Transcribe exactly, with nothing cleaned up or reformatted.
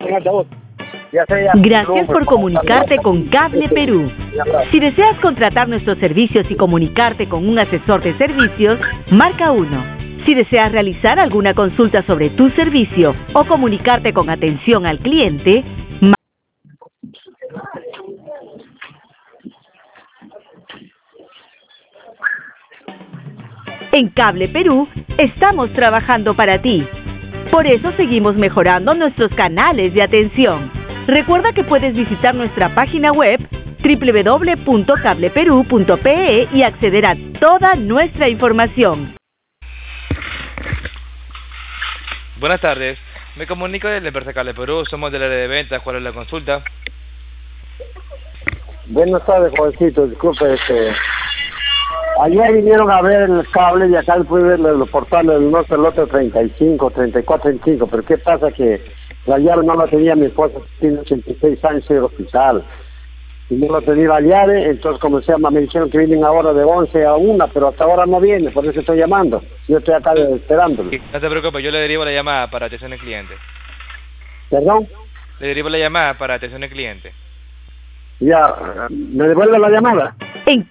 Gracias por comunicarte con Cable Perú. Si deseas contratar nuestros servicios y comunicarte con un asesor de servicios, marca uno. Si deseas realizar alguna consulta sobre tu servicio o comunicarte con atención al cliente, marca En Cable Perú estamos trabajando para ti. Por eso seguimos mejorando nuestros canales de atención. Recuerda que puedes visitar nuestra página web doble u doble u doble u punto cable perú punto pe e y acceder a toda nuestra información. Buenas tardes, me comunico desde la empresa Cable Perú, somos del área de ventas. ¿Cuál es la consulta? Buenas tardes, jovencito, disculpe, este... ayer vinieron a ver el cable y acá pude ver los portales del norte, el otro treinta y cinco, treinta y cuatro, treinta y cinco, pero ¿qué pasa? Que la llave no la tenía mi esposa, tiene ochenta y seis años en el hospital, y no la tenía la llave, entonces como se llama, me dijeron que vienen ahora de once a una, pero hasta ahora no viene, por eso estoy llamando, yo estoy acá esperándolo. No te preocupes, yo le derivo la llamada para atención al cliente. ¿Perdón? Le derivo la llamada para atención al cliente. Ya, ¿me devuelve la llamada? En